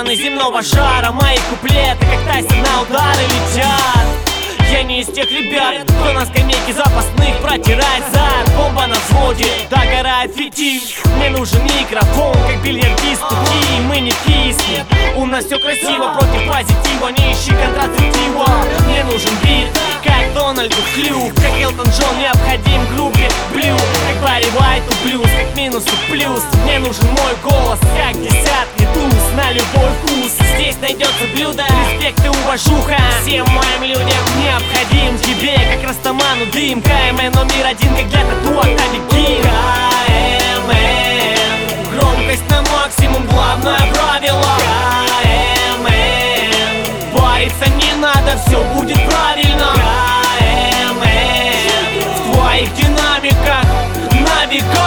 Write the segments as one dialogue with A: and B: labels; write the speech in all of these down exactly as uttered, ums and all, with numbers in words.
A: стороны земного шара. Мои куплеты, как Тайсон, на удары летят. Я не из тех ребят, кто на скамейке запасных протирает зад. Бомба на взводе, догорает фитиль. Мне нужен микрофон, как бильярдисту ки. Мы не киснем, у нас все красиво. Против позитива, не ищи контрацептива. Мне нужен бит, как Дональду Хлюк. Как Элтон Джон, необходим группе Блю. Как Барри Уайту блюз, как минусу плюс. Мне нужен мой голос, как десятки туз. На любой вкус, здесь найдется блюдо. Респект и уважуха всем моим людям необходим. Тебе, как Растаману, дым. КМН номер один, как для тату октавики. КМН, громкость на максимум, главное правило. КМН, париться не надо, все будет правильно. КМН, в твоих динамиках на века.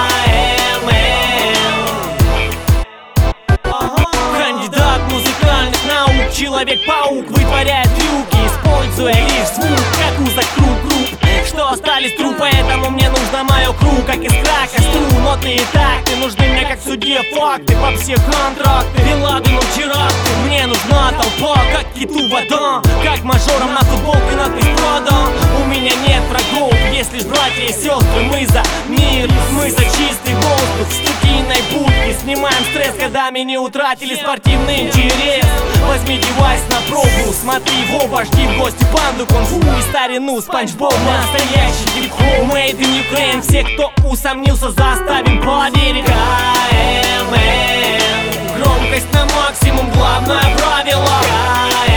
A: Кандидат музыкальных наук, Человек-паук вытворяет трюки, используя лишь звук, как узок круг групп, что остались тру. Поэтому мне нужно мое кру, как искра костру. Нотные такты нужны мне, как в суде факты. По все контракты, Бен Ладену теракты. Мне нужна толпа, как киту вода. Как мажором на футболке надпись «Продан». У меня нет врагов, есть лишь братья и сестры. Мы за мир, мы за чистый воздух. В студийной будке снимаем стресс, годами не утратили спортивный интерес. Возьми девайс на пробу, смотри в оба, жди в гости панду, кунг-фу и старину Спанч Боб. Настоящий хип-хоп, made in Ukraine. Все, кто усомнился, заставим поверить. КМН, громкость на максимум, главное правило.